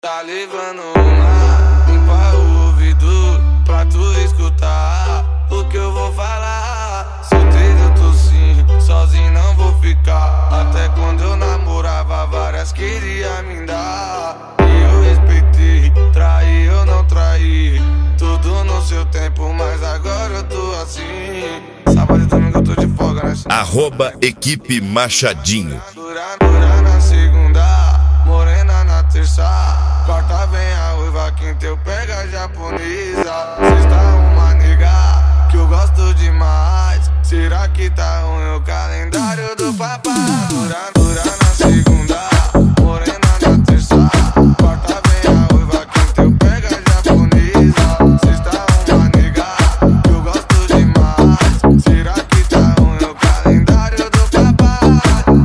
Tá levando uma, limpa o ouvido pra tu escutar o que eu vou falar. Solteiro eu tô sim, sozinho não vou ficar. Até quando eu namorava várias queria me dar. E eu respeitei, traí eu não traí. Tudo no seu tempo, mas agora eu tô assim. Sábado e domingo eu tô de folga, né? @equipe Machadinho. Dura na segunda, morena na terça. Quarta vem a uiva, quinta eu pego a japonesa. Sexta uma nega que eu gosto demais. Será que tá ruim o calendário do papai? Dura na segunda, morena na terça. Quarta vem a uiva, quinta eu pego a japonesa. Sexta uma nega que eu gosto demais. Será que tá ruim o calendário do papai?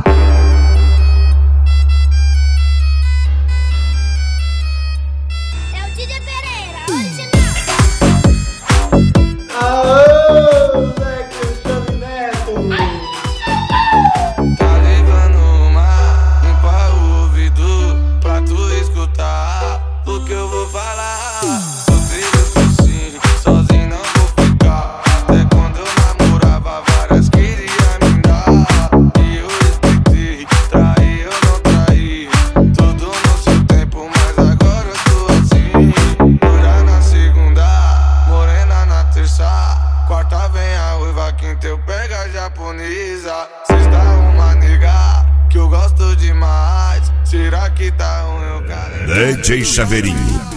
É o Didi Pereira, original. Aô, Zé Cristiano Neto! Tá levando uma, limpa o ouvido pra tu escutar o que eu vou falar. Solteiro eu tô sim, sozinho não vou ficar. Até quando eu namorava várias queria me dar. E eu respeitei, traí eu não traí. Tudo no seu tempo, mas agora eu tô assim. Dura na segunda, morena na terça. Quarta vem a uiva, quinta eu pego a japonesa. Sexta uma nega que eu gosto demais. Será que tá ruim o cara? DJ Chaveirinho.